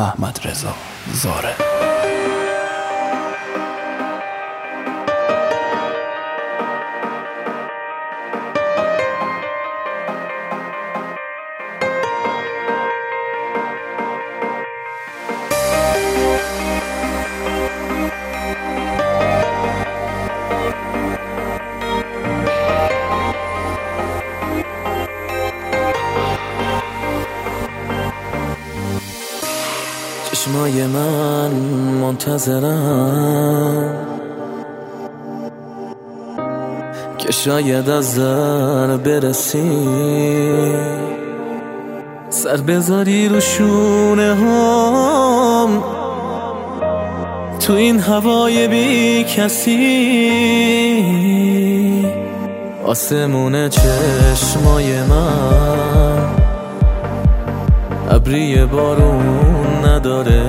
احمدرضا زاره. چشمای من منتظرم که شاید از در برسی، سر بذاری رو شونه هم تو این هوای بی کسی. آسمون چشمای من ابری بارون نداره،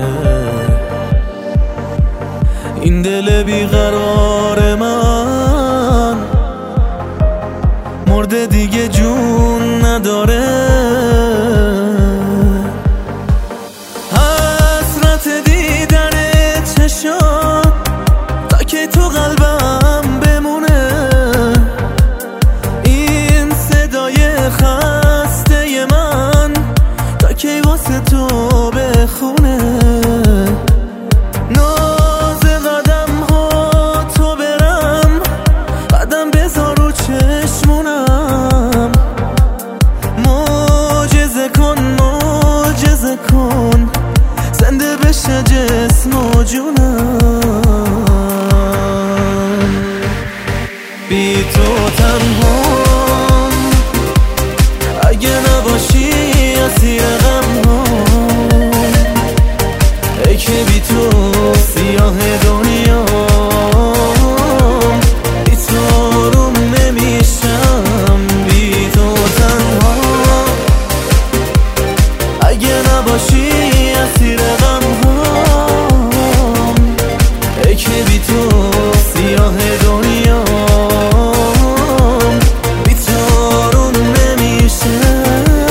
این دل بیقرار من مرده دیگه جون نداره. حسرت دیدن چشات تا که تو قلبم بمونه، این صدای خسته من تا که واسه تو بخونه. ناز قدم ها تو برم، قدم بذار رو چشمونم. معجزه کن معجزه کن، زنده بشه جسم و جونم. بی تو تنهام، اگه نباشی اسیر غم هم، ای که بی تو سیاه دنیا، بی تو آروم نمیشم. بی تو تنها، اگه نباشی اسیر غم هم، ای که بی تو سیاه دنیا، بی تو آروم نمیشم.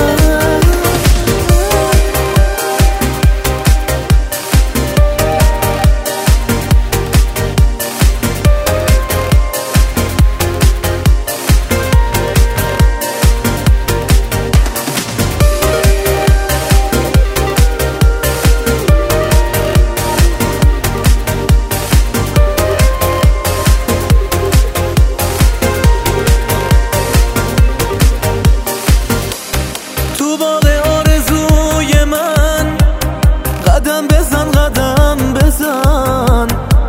تو باغ آرزوی من قدم بزن قدم بزن،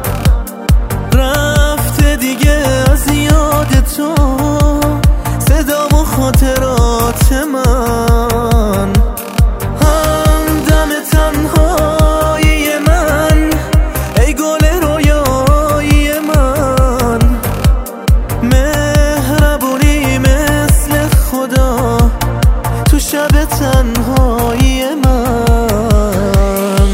رفته دیگه از یاد تو صدام و خاطرات من. همدم تنهایی من، ای گل رویایی من، مهربونی مثل خدا تو شب تنهایی من.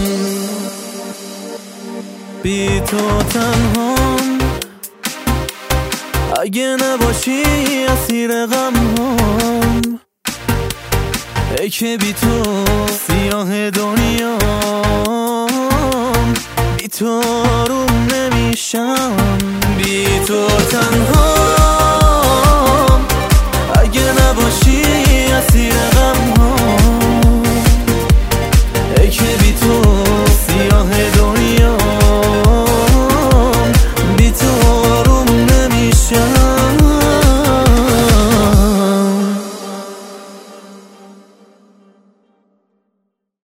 بی تو تنهام، اگه نباشی اسیر غم هم، ای که بی تو سیاه دنیا، بی تو آروم نمیشم. بی تو تنهام، اگه نباشی اسیر غم